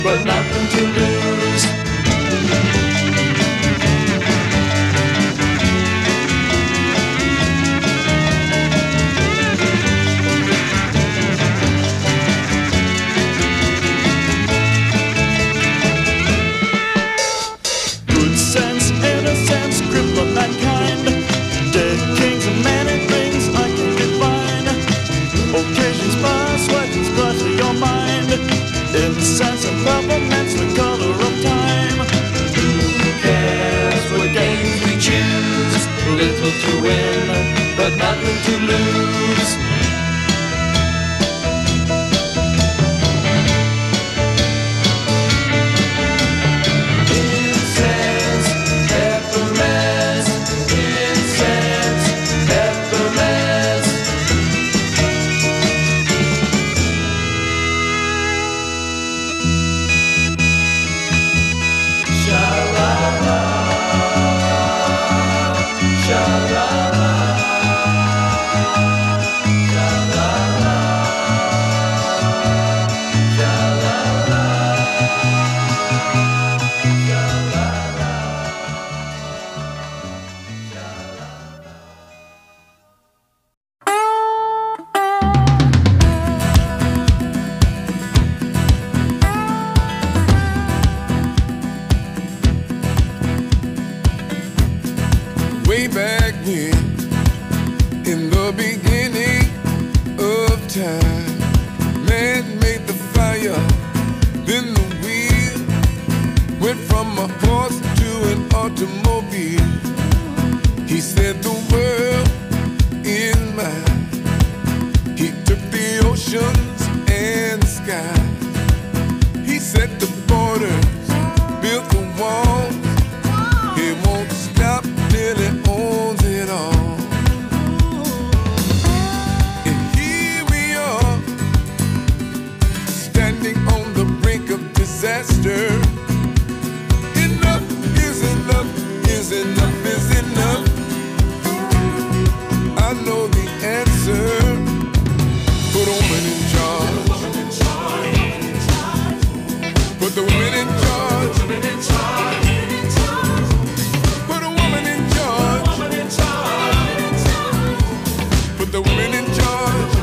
but nothing to lose. Good sense, innocence, criminal mankind, dead kings and many things I can define. Occasions pass, legends clutter your mind. Innocence and purplements, the color of time. Who cares what games we choose? Little to win, but nothing to lose. Incense, peppermints, incense, peppermints. Sha-la-la, sha-la-la, sha-la-la, sha-la-la, Way back when, in the beginning of time, man made the fire, then the wheel went from a horse to an automobile. He set the world in mind. He took the oceans and skies. He set the borders, built the walls. He won't stop till he owns it all. And here we are, standing on the brink of disaster. Enough is enough, is enough, is enough. I know the answer. Put a woman in charge. Put the women in charge. Put a woman in charge. Put the women in charge.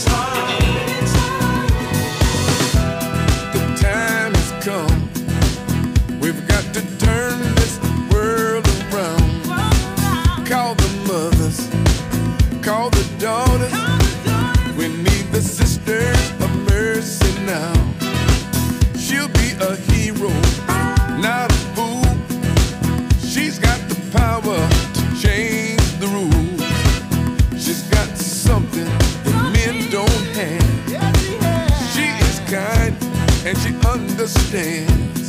The time has come. We've got to turn this world around. Call the mothers, call the daughters. We need the sisters of mercy now. She'll be a hero, not a fool. She's got the power to change the rules. She's got something that men don't have. She is kind and she understands.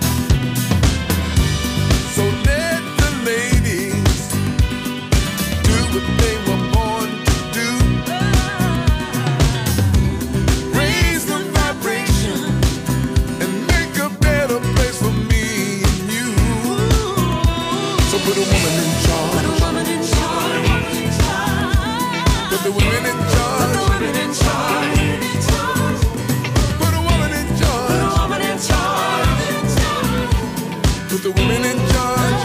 So let the ladies do what they were born to do. Raise the vibration and make a better place for me and you. So put a woman in charge. Put the women in charge. Put a woman in charge. Put the women in charge.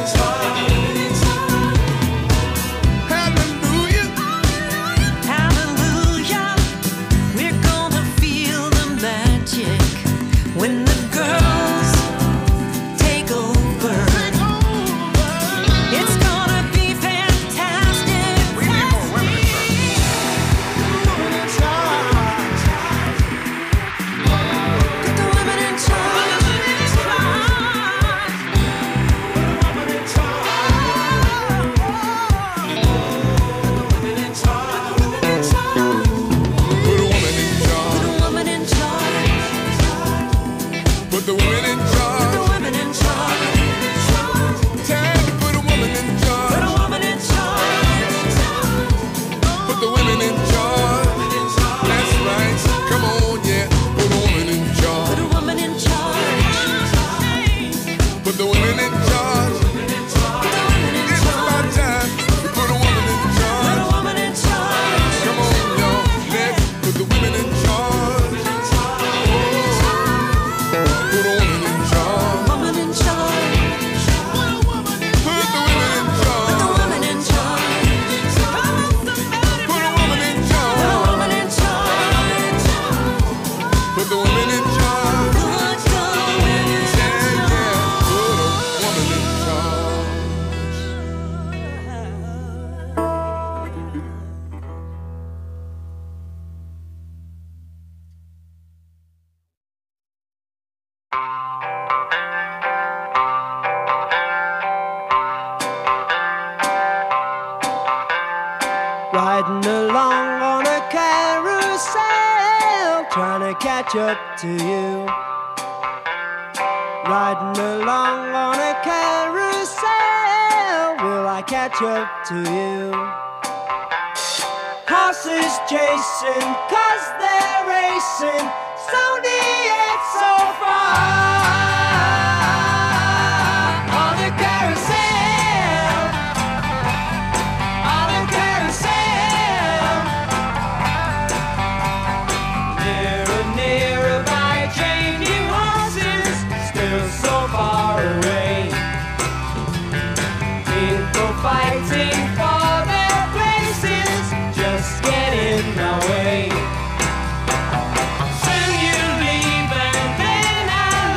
Hallelujah. Hallelujah, we're gonna feel the magic when the girls take over. It's gonna be fantastic. We need more women in charge. Put the women in charge. Put the women in charge. Time to put a woman in charge. Put the women in charge. That's right. Come on, yeah. Put a woman in charge. Put the women in charge. It's about time to put a woman in charge. Come on, y'all. Let's put the women in charge. Riding along on a carousel, trying to catch up to you. Riding along on a carousel, will I catch up to you? Horses chasing, 'cause they're racing, slowly yet so far. On a carousel, on a carousel. Nearer, nearer by changing horses, still so far away. People fighting for their places, just get in my way. Soon you leave and then I'll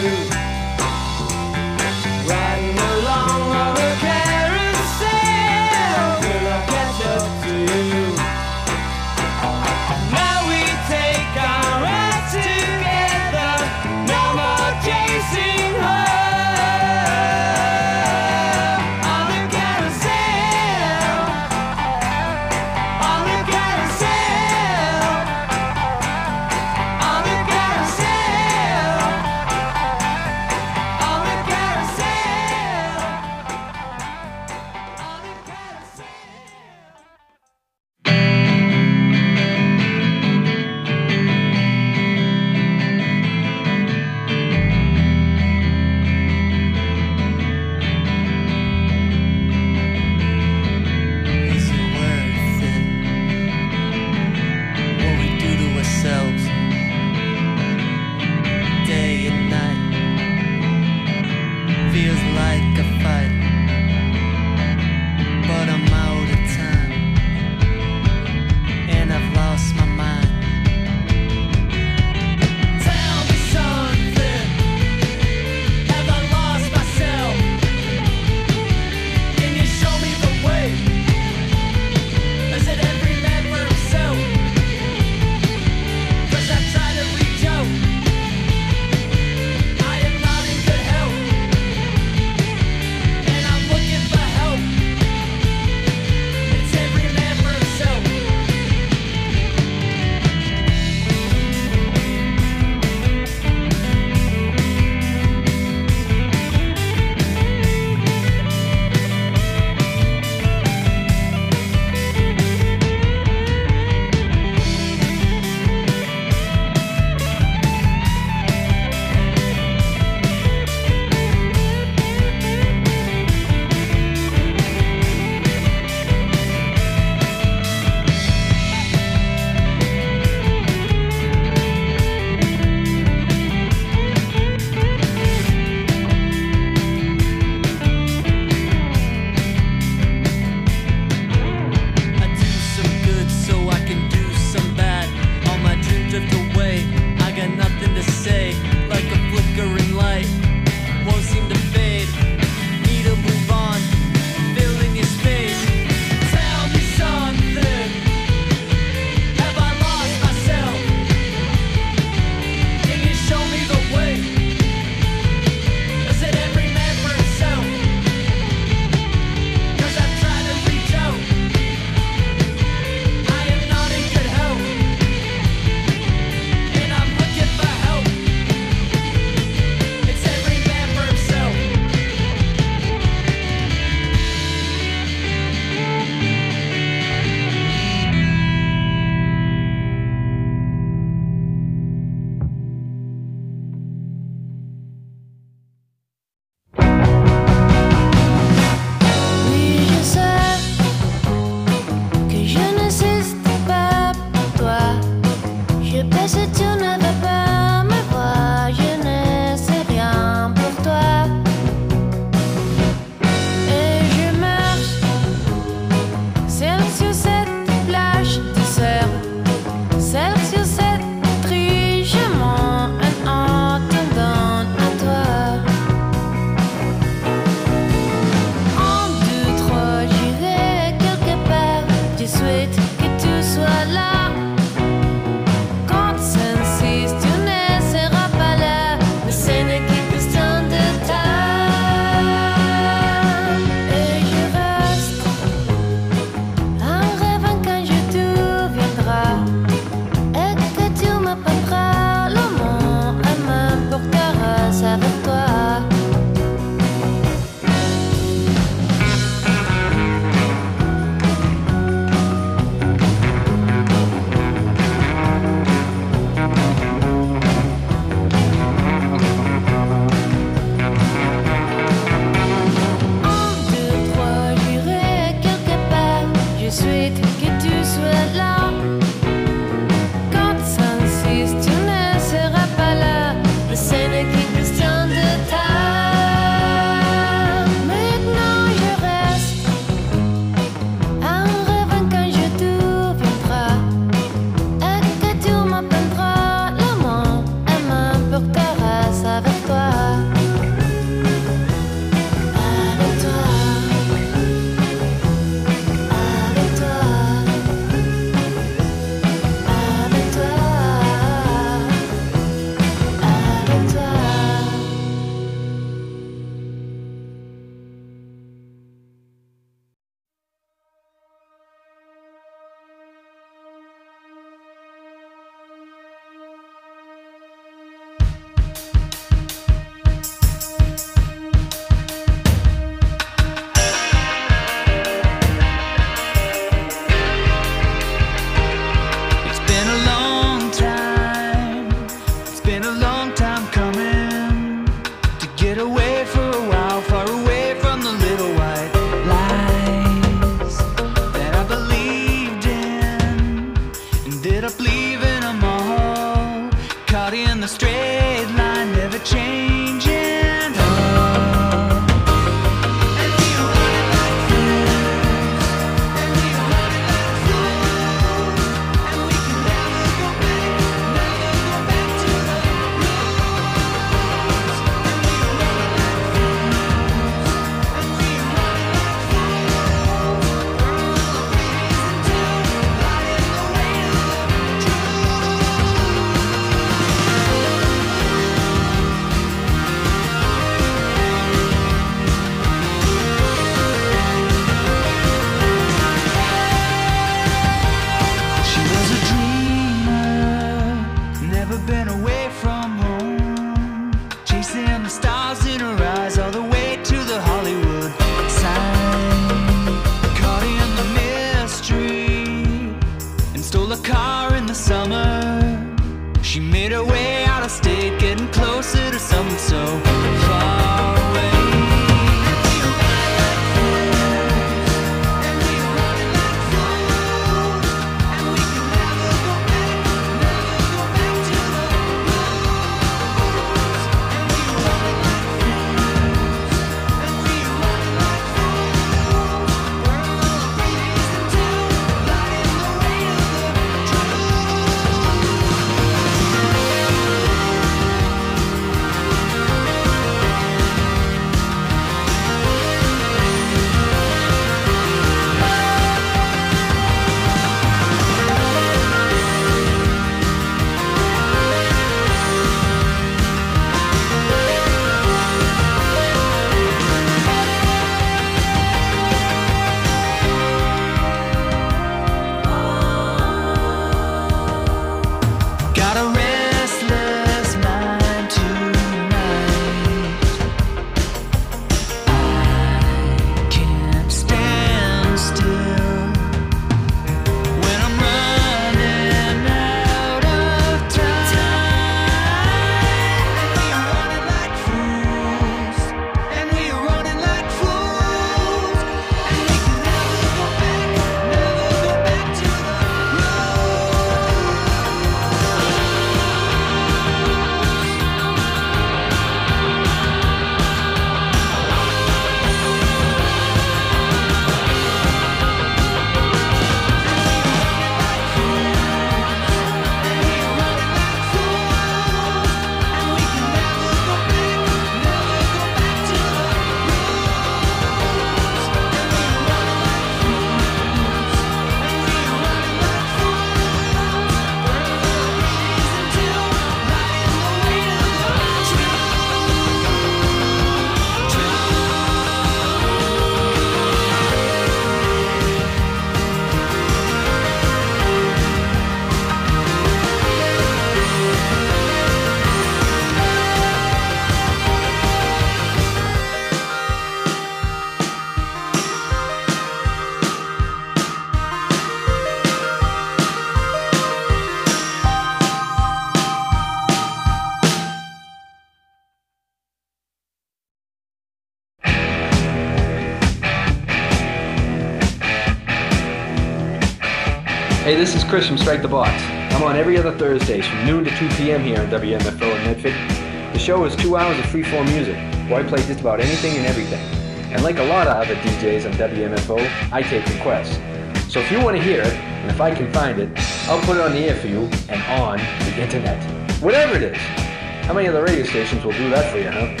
Hey, this is Chris from Strike the Box. I'm on every other Thursdays from noon to 2 p.m. here on WMFO in Medford. The show is 2 hours of free-form music, where I play just about anything and everything. And like a lot of other DJs on WMFO, I take requests. So if you want to hear it, and if I can find it, I'll put it on the air for you and on the internet. Whatever it is. How many other radio stations will do that for you, huh?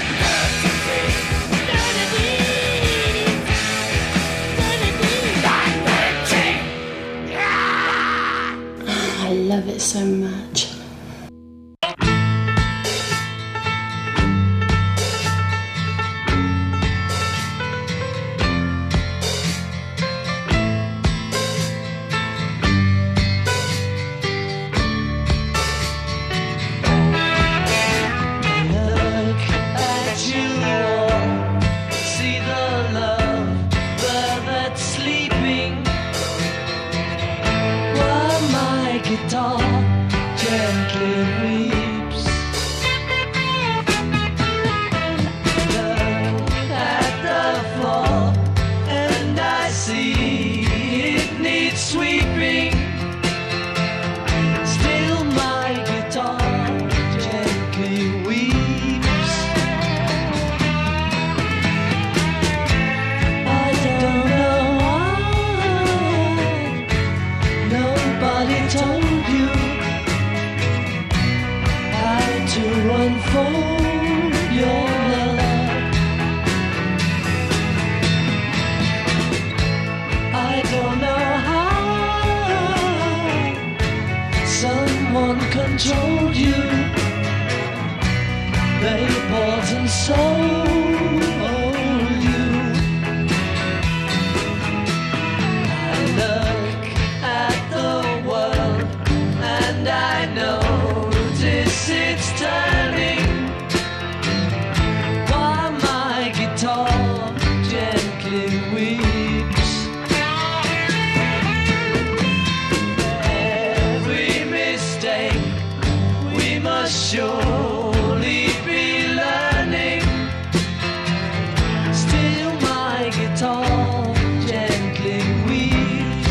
I love it so much. Controlled you, they bought and sold you. I look at the world and I notice it's turning, while my guitar gently weeps. Every mistake we must surely be learning. Still my guitar gently weeps.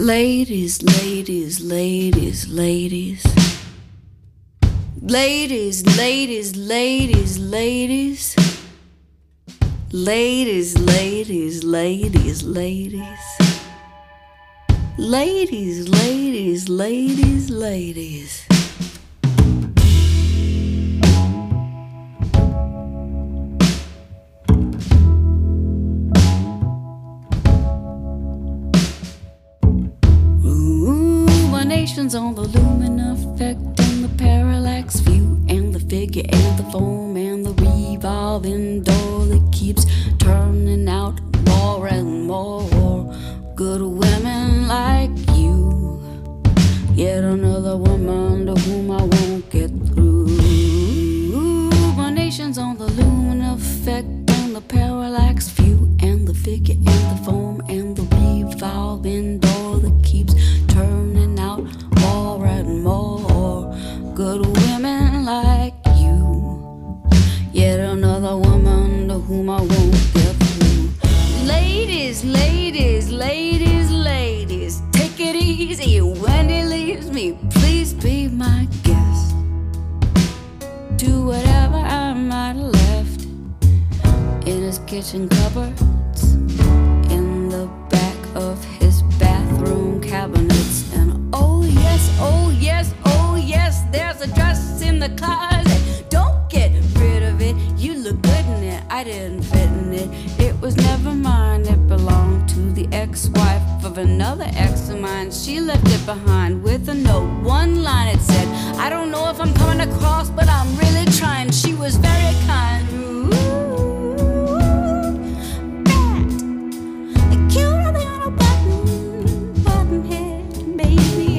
Ladies, ladies, ladies, ladies. Ladies, ladies, ladies, ladies. Ladies, ladies, ladies, ladies. Ladies, ladies, ladies, ladies. Ruminations on the lumen effect and the parallax view and the figure and the foam and the revolving door that keeps turning out more and more good women like you. Yet another woman to whom I won't get through. Ruminations on the lumen effect and the parallax view and the figure and the foam and the revolving door that keeps turning out more and more good women like you. Yet another woman to whom I won't get through. Ladies, ladies, ladies, ladies, take it easy when he leaves me. Please be my guest. Do whatever I might have left in his kitchen cupboards, in the back of his bathroom cabinets. And oh yes, oh yes, oh yes, there's a dress in the closet. Don't get rid of it, you look good in it. I didn't fit in it, it was never mine. It belonged to the ex-wife of another ex of mine. She left it behind with a note, one line it said, I don't know if I'm coming across, but I'm really trying. She was very kind. Cuter than a button head, baby.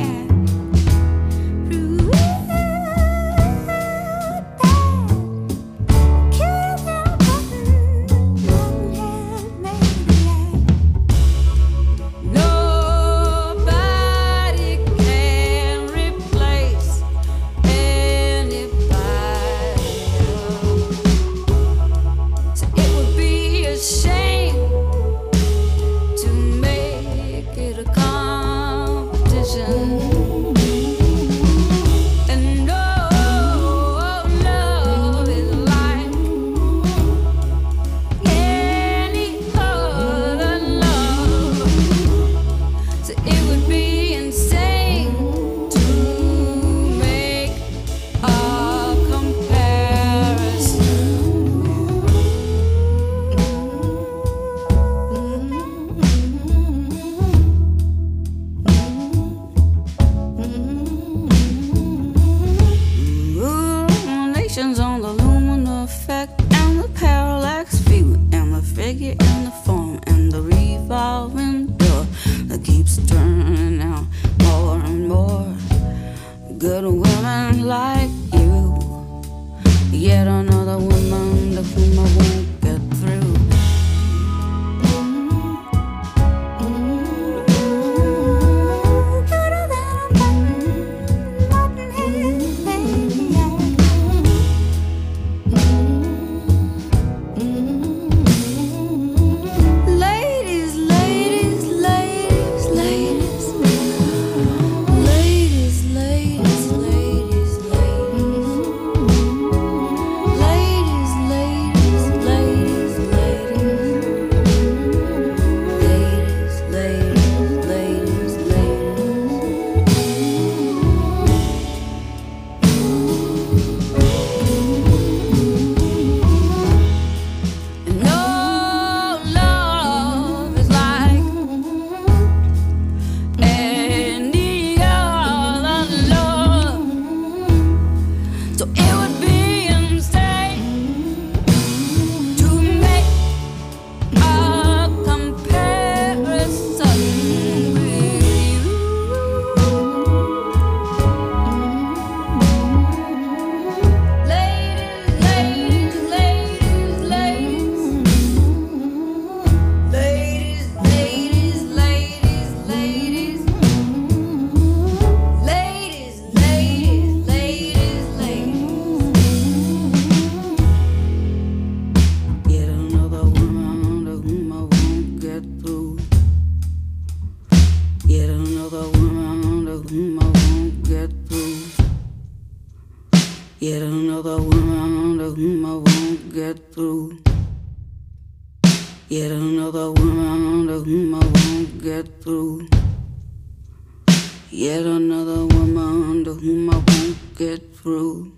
Nobody can replace anybody else. So it would be a shame to make it a competition. And no love is like any other love. So it would be insane to make a Ruminations on the luminous effect and the parallax view and the figure and the form and the revolving door that keeps turning out more and more good women like you. Yet another woman to whom I won't get through. Ladies, ladies, ladies, ladies. Ladies, ladies, ladies, ladies. Ladies, ladies, ladies. Yet another woman to whom I won't get through. Yet another woman to whom I won't get through. Yet another woman to whom I won't get through.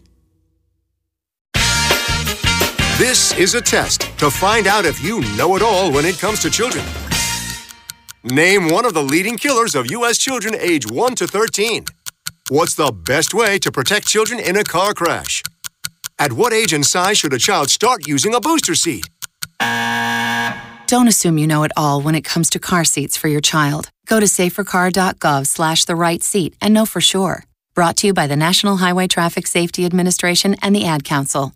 This is a test to find out if you know it all when it comes to children. Name one of the leading killers of U.S. children age 1 to 13. What's the best way to protect children in a car crash? At what age and size should a child start using a booster seat? Don't assume you know it all when it comes to car seats for your child. Go to safercar.gov/the-right-seat and know for sure. Brought to you by the National Highway Traffic Safety Administration and the Ad Council.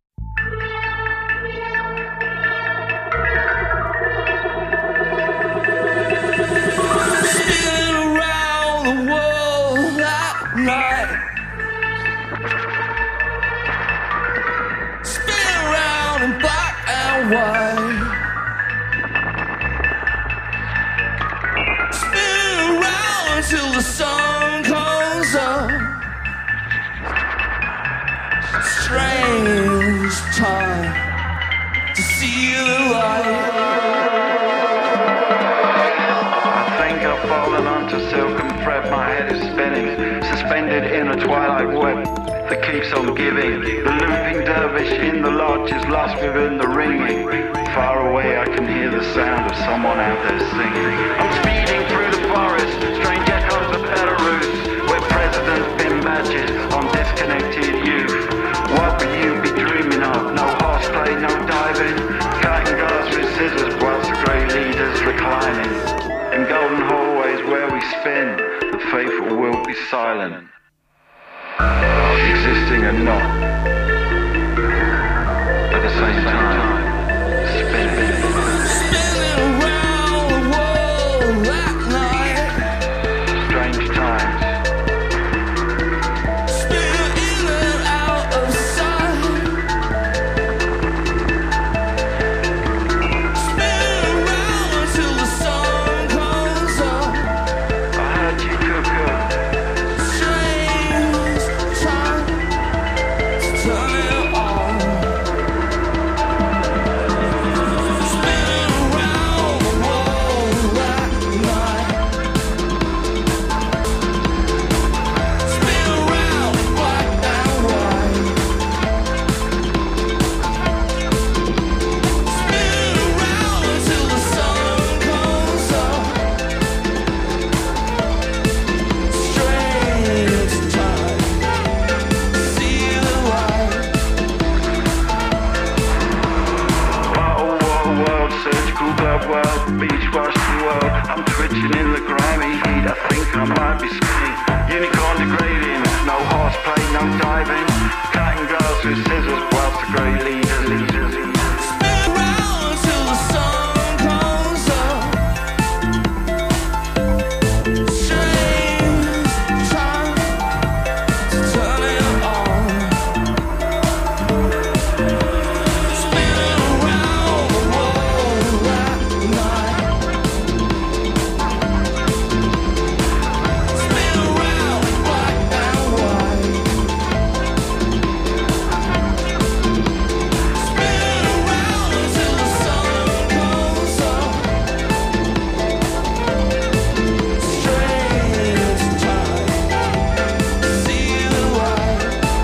White. Spin around until the sun comes up. Strange time to see the light. I think I've fallen onto silk and thread. My head is spinning, suspended in a twilight web that keeps on giving. The looping dervish in the lodge is lost within the ringing. Far away I can hear the sound of someone out there singing. I'm speeding through the forest, strange echoes of Belarus, where presidents pin badges on disconnected youth. What will you be dreaming of? No horseplay, no diving, cutting glass with scissors whilst the grey leaders reclining. In golden hallways where we spin, the faithful will be silent. Existing and not at the same time, spinning around the world that night. Strange times. Spin in and out of sight. Spin around until the sun comes up. I heard you cook up. Turn it on. Beach wash the world. I'm twitching in the grimy heat. I think I might be spinning. Unicorn degrading. No horseplay, no diving. Cutting grass with scissors whilst the grey leaders. Spin around until the sun comes up. Strange time to turn it on. Spinning around the world that night. Spin around black and white. Spin around until the sun comes up. Strange time to see the light.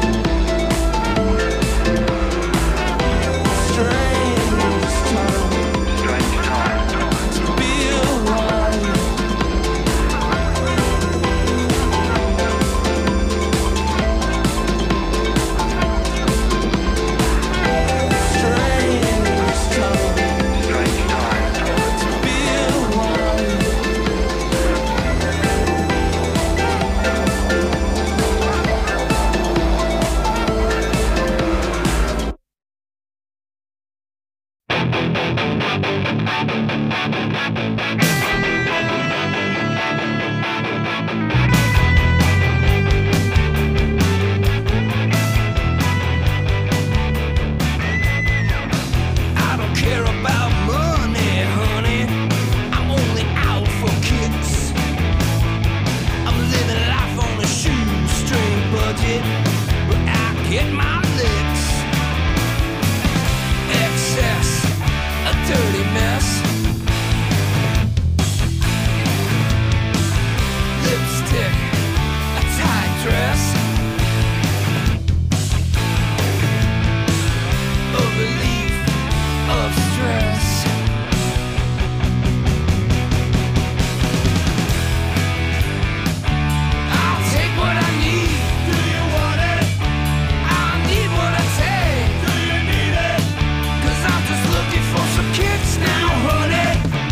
Strange time to be alive. Strange time. To be alive. I don't care about money, honey. I'm only out for kicks. I'm living life on a shoestring budget, but I hit my licks. Excess, a dirty mess. Lipstick, a tight dress. A relief of stress. I'll take what I need. Do you want it? I need what I take. Do you need it? 'Cause I'm just looking for some kicks now, honey.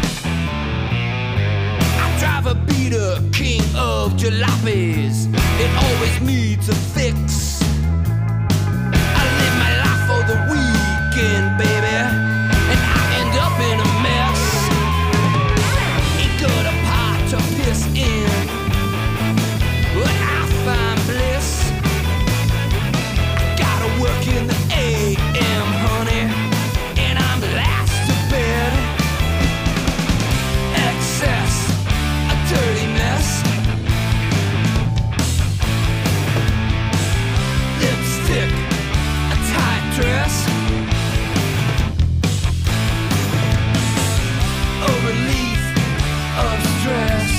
I drive a beater, king of jalopies. It always needs a fix. I live my life for the weekend, baby, and I end up in a mess. Ain't got a pot to piss in, but I find bliss. Gotta work in the AM, honey, and I'm last to bed. Excess, a dirty mess. Lipstick, a tight dress. A relief of stress.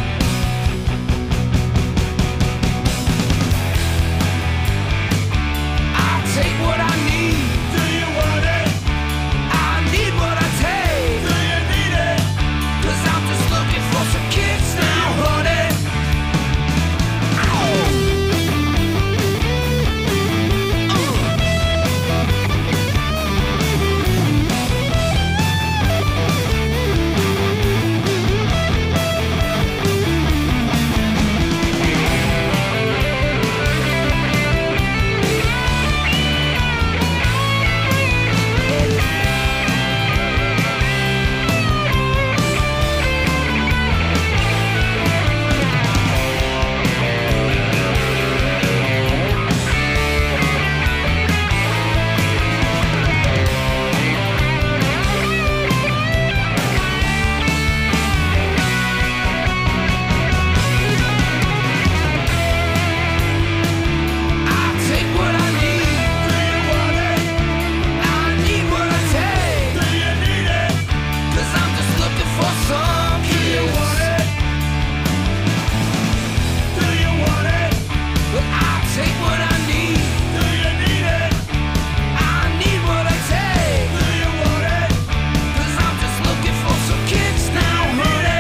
I'll take what I need. Do you want it? I need what I take. Do you need it? 'Cause I'm just looking for some kicks now, honey. I'll take what I need. Do you want it? I need what I take. Do you need it? 'Cause I'm just looking for some kicks. Do you want it? Do you want it? But I'll take what I need. Do you need it? I need what I take. Do you want it? 'Cause I'm just looking for some kicks now, honey.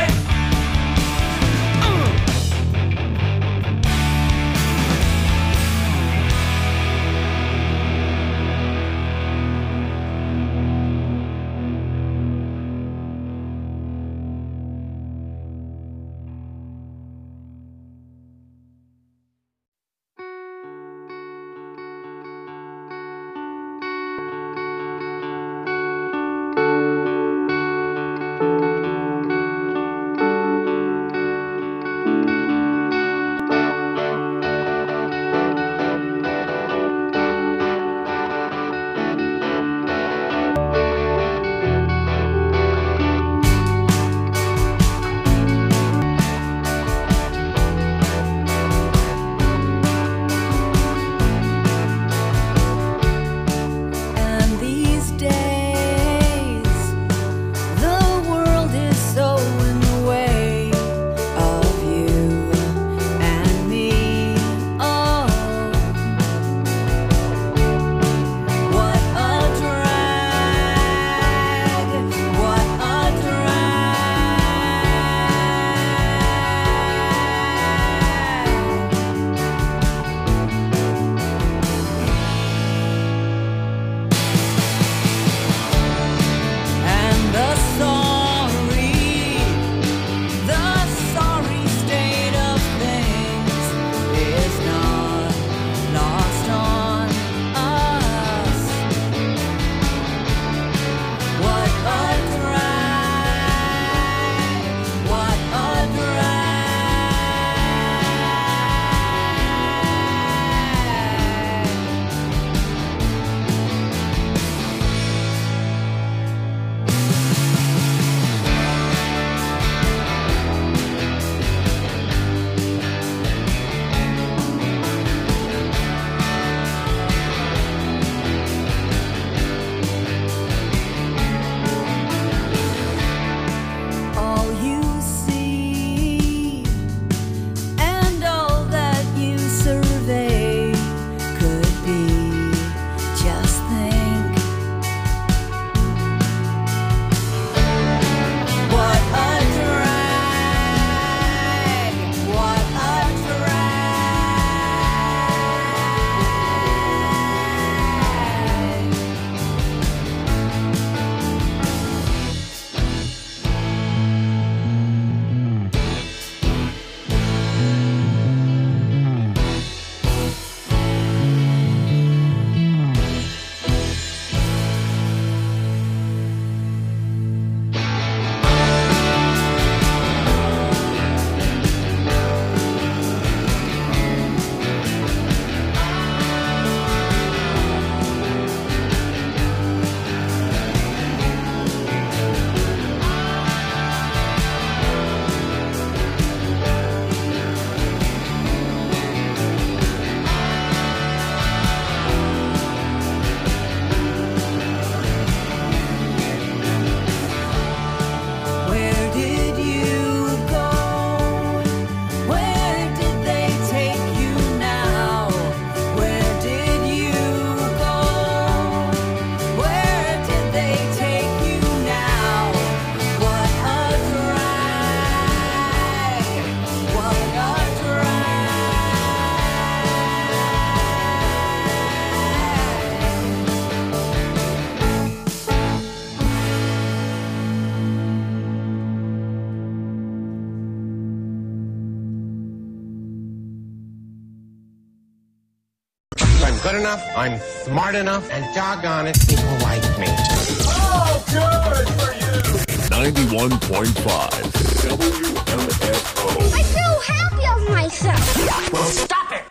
good enough, I'm smart enough, and doggone it, people like me. Oh, good for you! 91.5 WMFO. I feel happy of myself. Well, stop it!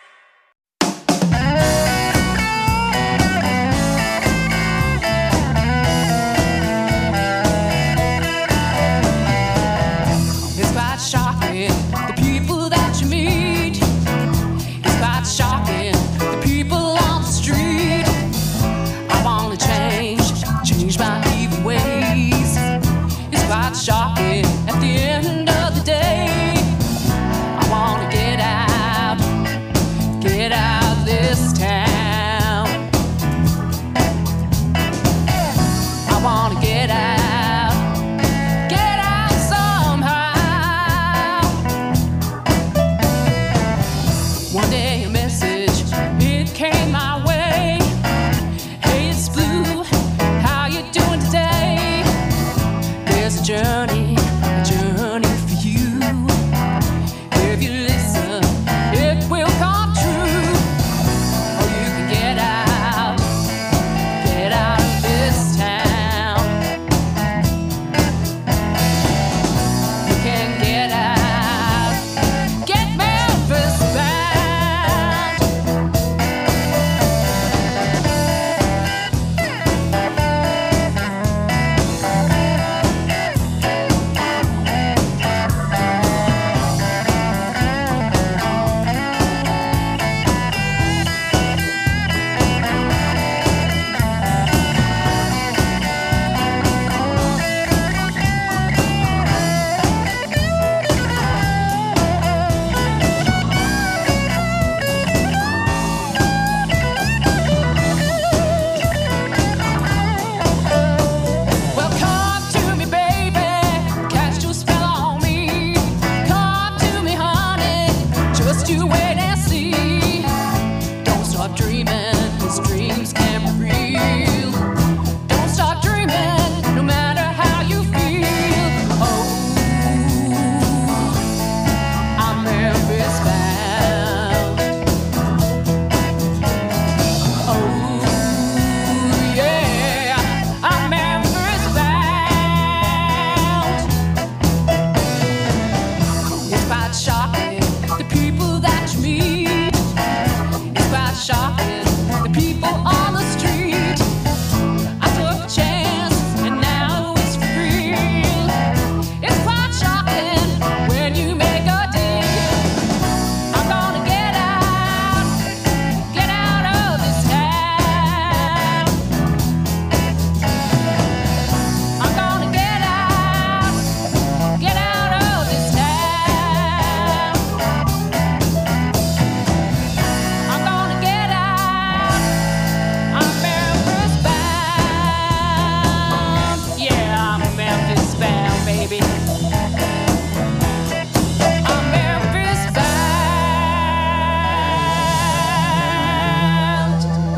It's quite shocking, the people that you meet. It's quite shocking, the people on the street. I wanna change my evil ways. It's quite shocking, at the end of the day, I wanna get out of this town. I wanna get out somehow. One day a message, it came my way. Hey, it's Blue, how you doing today? There's a journey for you. If you listen, it will come true. Or you can get out of this town. You can get out, get Memphis bound. Well, come to me, baby, cast your spell on me. Come to me, honey, just you wait and see. Don't stop dreaming, 'cause dreams can be real. Don't stop dreaming, no matter how you feel. Oh, I'm Memphis bound. Oh, yeah, I'm Memphis bound. It's quite shocking, the people that you meet. It's quite shocking, the people on the street. I took a chance, and now it's for real. It's quite shocking when you make a deal. I'm gonna get out of this town. I'm gonna get out of this town. I'm gonna get out. I'm Memphis bound. Yeah, I'm Memphis bound, baby. I'm Memphis bound.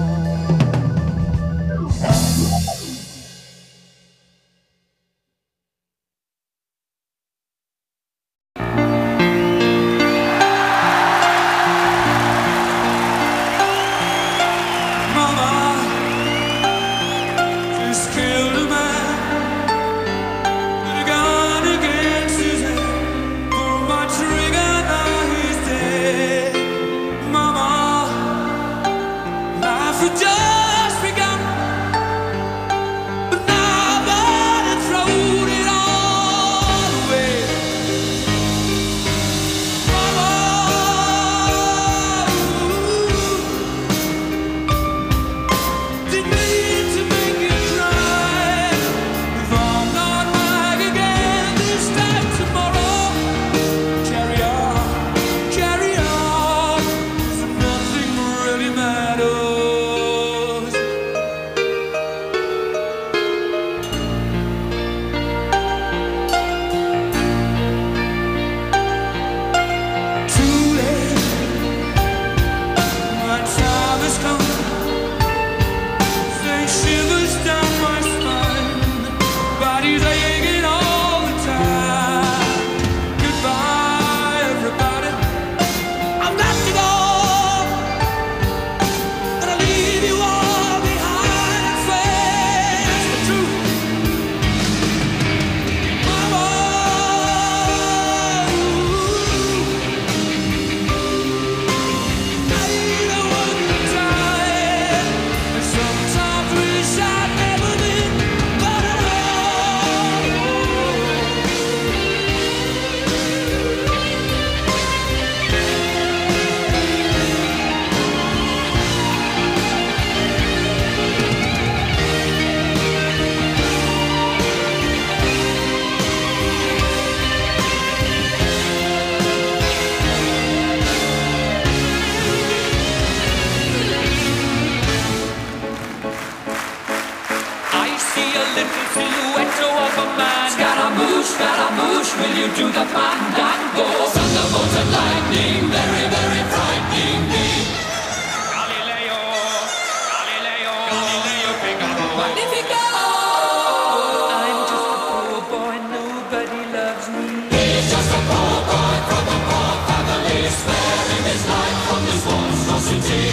Mama just killed a man with a gun against his head. Pulled my trigger, now he's dead. Mama, life had just begun, but now I've thrown it all away. Mama, didn't mean to make you cry. If I'm not back again this time tomorrow, carry on, 'cause nothing really matters. Scaramouche, will you do the fandango? Thunderbolts and lightning, very, very frightening me. Galileo, Galileo, Galileo Figaro. Magnifico! I'm just a poor boy, nobody loves me. He's just a poor boy from a poor family, sparing his life from this monstrosity.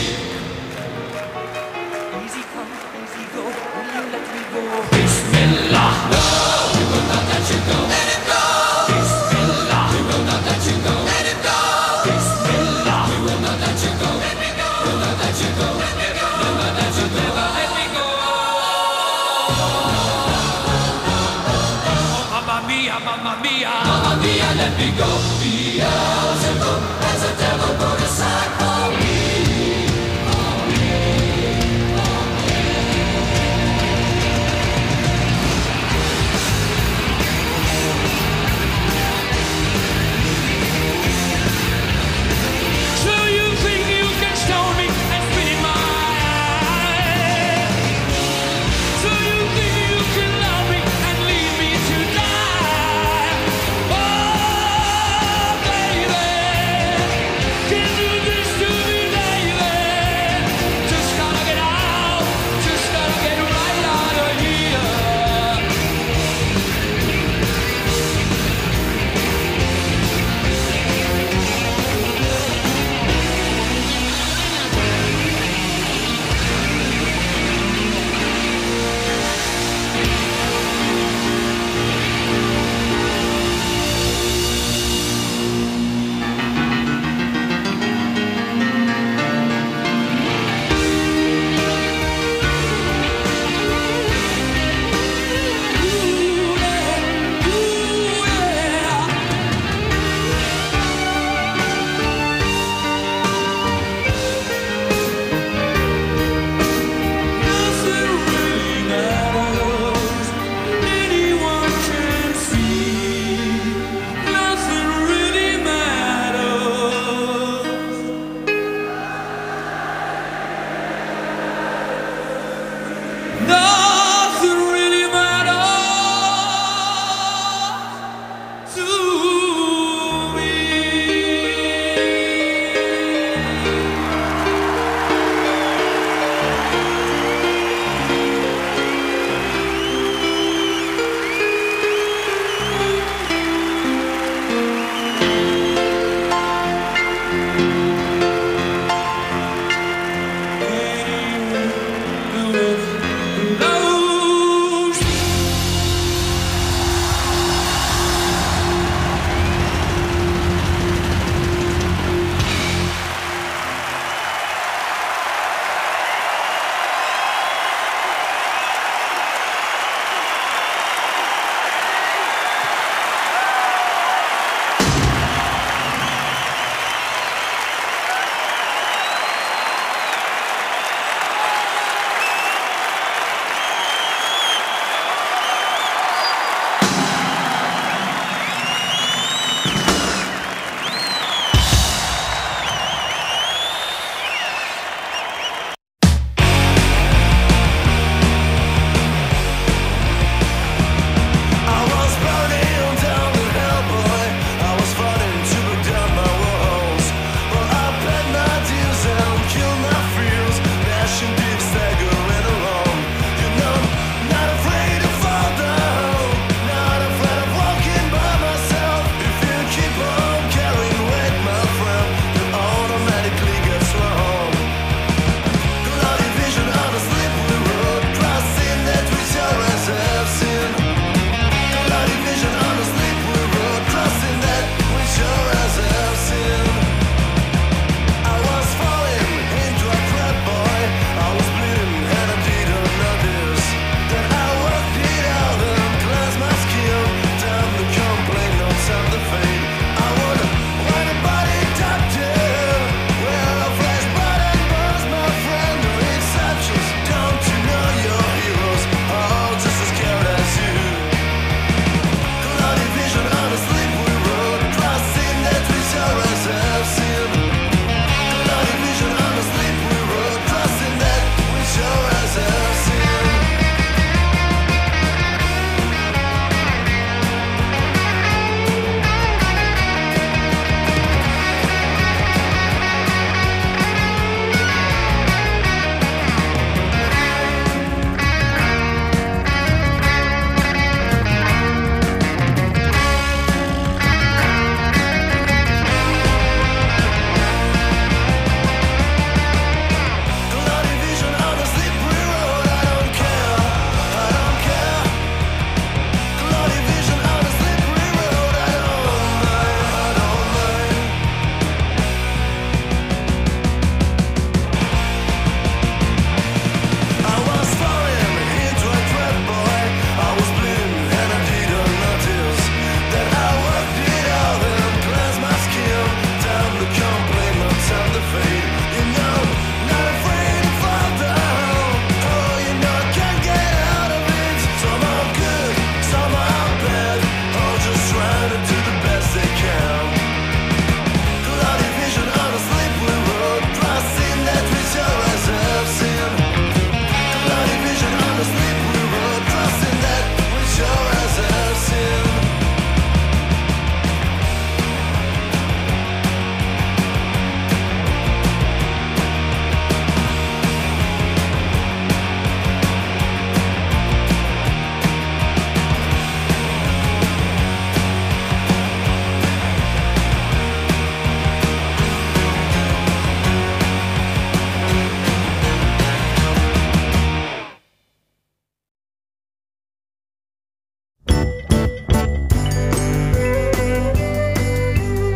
Easy come, easy go, will you let me go? Bismillah, no, we will not let you go. Let him go! Bismillah, we will not let you go. Let him go! Bismillah, we will not let you go. Let me go! We'll not let you go. Let me go! We'll not let you go. Never let me go. Oh, mamma mia, mamma mia. Mamma mia, let me go. Beelzebub has a devil put aside for me. So you think you can stone me and spit in my eye? So you think you can love me and leave me to die? Oh, baby,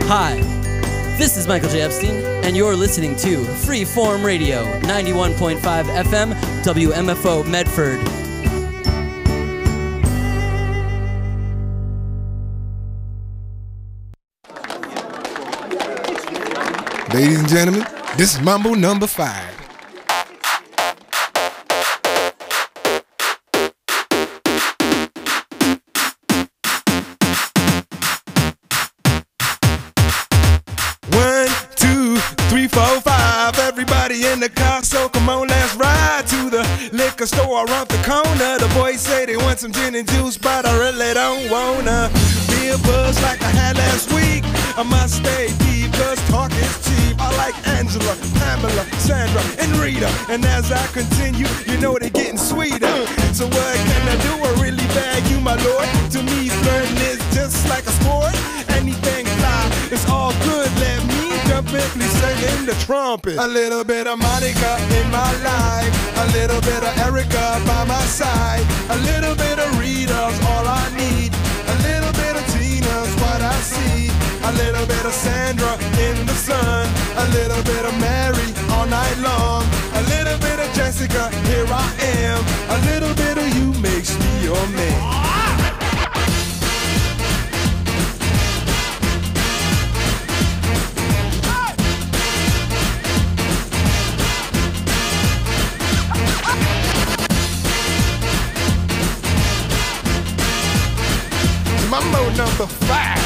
Hi, this is Michael J. Epstein, and you're listening to Freeform Radio, 91.5 FM, WMFO Medford. Ladies and gentlemen, this is Mambo number 5. Everybody in the car, so come on, let's ride to the liquor store around the corner. The boys say they want some gin and juice, but I really don't wanna be a buzz like I had last week. I must stay deep, cause talk is cheap. I like Angela, Pamela, Sandra, and Rita. And as I continue, you know they're getting sweeter. So what can I do? I really bag you, my lord. To me, flirting is just like a sport. Anything fly, it's all good. Let me jump in, please sing the trumpet. A little bit of Monica in my life, a little bit of Erica by my side, a little bit of Rita's all I need, a little bit of Tina's what I see, a little bit of Sandra in the sun, a little bit of Mary all night long, a little bit of Jessica, here I am, a little bit of you makes me your man. Mambo number 5.